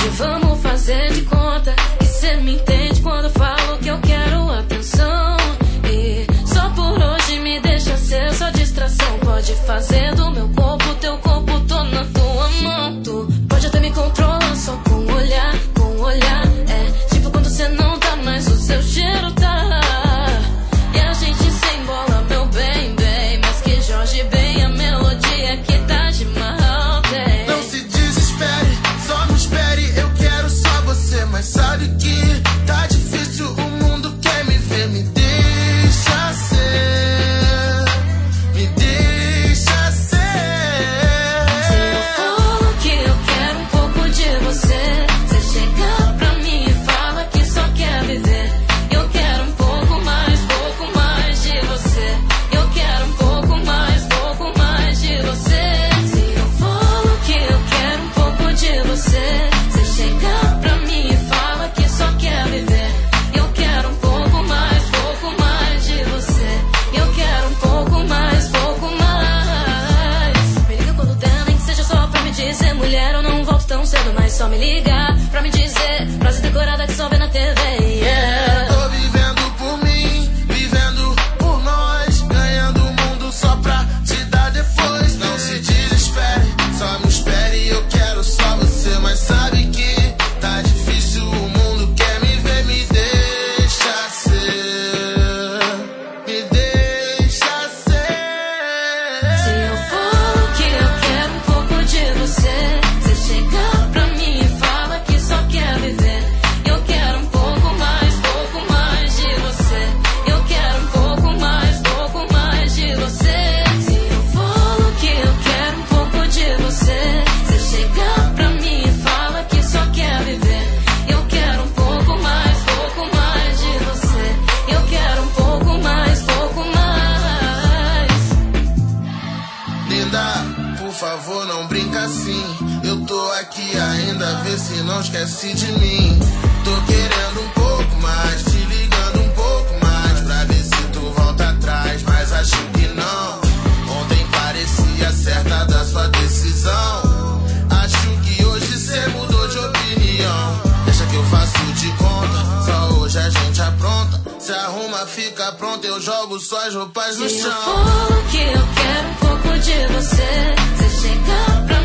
Hoje vamos fazer de conta que cê me entende quando eu falo que eu quero atenção. E só por hoje me deixa ser só distração. Pode fazer do meu corpo teu corpo, tô na tua mão. Tu pode até me controlar só com um olhar, com um olhar. É tipo quando cê não tá mais, o seu cheiro tá. E a gente sem bola, meu bem, bem. Mas que Jorge bem, a melodia que tá de mal tem. Não se desespere, só me espere. Eu quero só você, mas sabe que tá difícil, o mundo quer me ver. Me deixa ser, me deixa ser. Se eu falo que eu quero um pouco de você, cê chega pra mim e fala que só quer viver. Eu quero um pouco mais de você. Eu quero um pouco mais de você. Se eu falo que eu quero um pouco de você, cê chega pra mim e fala que só quer viver. Eu quero um pouco mais de você. Eu quero um pouco mais. Me liga quando der, nem que seja só pra me dizer: mulher, eu não volto tão cedo, mas só me liga pra me dizer frase decorada que só vê na TV. Yeah. Tô vivendo por mim, vivendo por nós, ganhando o mundo só pra te dar depois. Não se desespere, só me espere. Eu quero só você, mas sabe que tá difícil, o mundo quer me ver. Me deixa ser, me deixa ser. Se eu falo que eu quero um pouco de você, cê chega pra mim e fala que só quer viver. Eu quero um pouco mais de você. Eu quero um pouco mais de você. Se eu falo que eu quero um pouco de você, cê chega pra mim e fala que só quer viver. Eu quero um pouco mais de você. Eu quero um pouco mais. Linda, por favor, não brinca assim. Eu tô aqui ainda, vê se não esquece de mim. Tô querendo um pouco mais, te ligando um pouco mais, pra ver se tu volta atrás, mas acho que não. Ontem parecia certa da sua decisão. Acho que hoje cê mudou de opinião. Deixa que eu faço de conta, só hoje a gente apronta. Se arruma, fica pronta, eu jogo suas roupas no Se eu chão. falo que eu quero um pouco de você, cê chega pra